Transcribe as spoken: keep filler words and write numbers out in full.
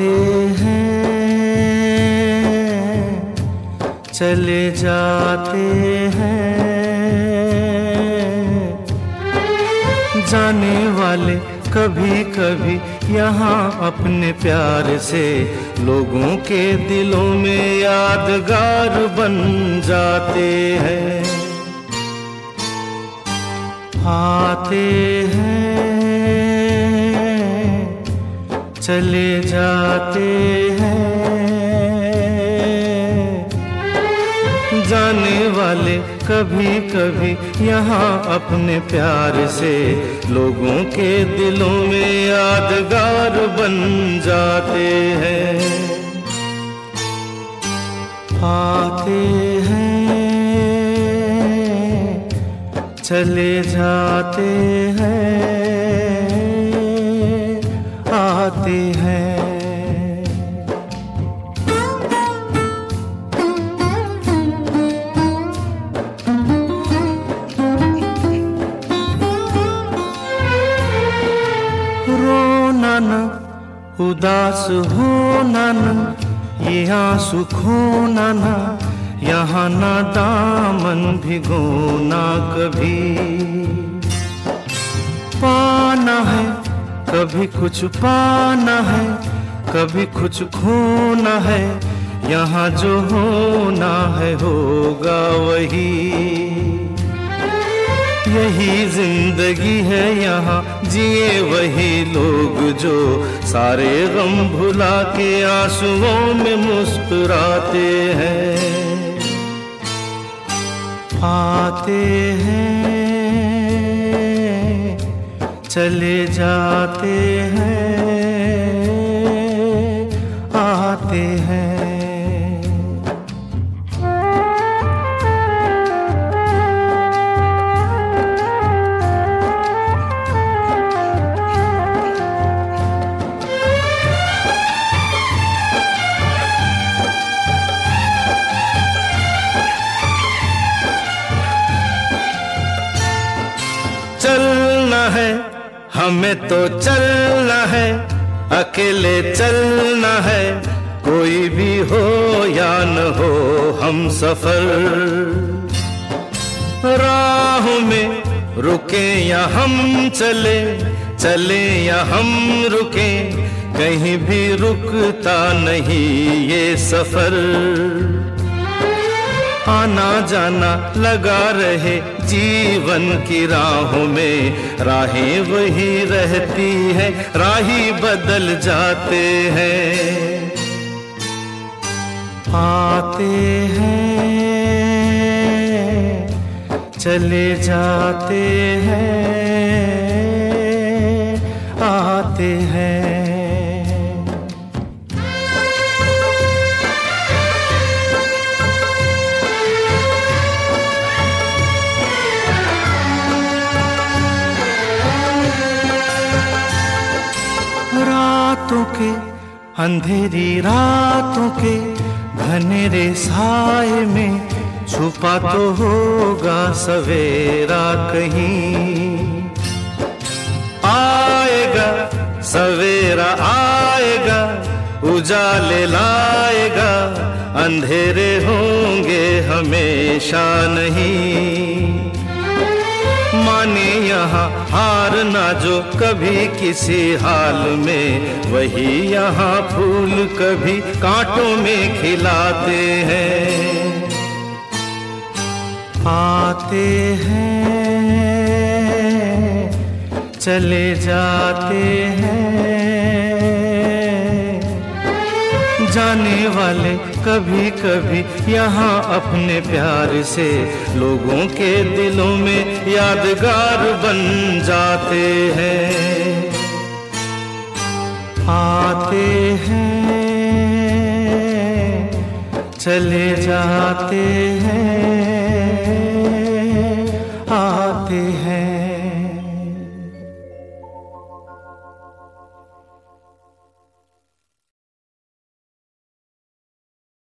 हैं, चले जाते हैं, जाने वाले कभी कभी यहाँ अपने प्यार से लोगों के दिलों में यादगार बन जाते हैं। आते हैं, चले जाते हैं, जाने वाले कभी कभी यहाँ अपने प्यार से लोगों के दिलों में यादगार बन जाते हैं। आते हैं, चले जाते हैं, आते हैं। रोना न, उदास होना न, ये आंसू खोना न, यहाँ ना दामन भिगोना कभी। पाना है कभी कुछ पाना है, कभी कुछ खोना है, यहाँ जो होना है होगा वही। यही जिंदगी है यहाँ जिए वही लोग जो सारे गम भुला के आंसुओं में मुस्कुराते हैं। आते हैं, चले जाते हैं, आते हैं। चलना है हमें तो चलना है, अकेले चलना है, कोई भी हो या न हो हम सफर। राहों में रुके या हम चले, चले या हम रुके, कहीं भी रुकता नहीं ये सफर। आना जाना लगा रहे जीवन की राहों में, राहें वही रहती है, राही बदल जाते हैं। आते हैं, चले जाते हैं, आते हैं। रातों के अंधेरी रातों के घनेरे साए में छुपा तो होगा सवेरा कहीं। आएगा सवेरा आएगा, उजाले लाएगा, अंधेरे होंगे हमेशा नहीं। माने यहाँ हार ना जो कभी किसी हाल में, वही यहाँ फूल कभी कांटों में खिलाते हैं। आते हैं, चले जाते हैं, जाने वाले कभी कभी यहाँ अपने प्यार से लोगों के दिलों में यादगार बन जाते हैं। आते हैं, चले जाते हैं, आते हैं।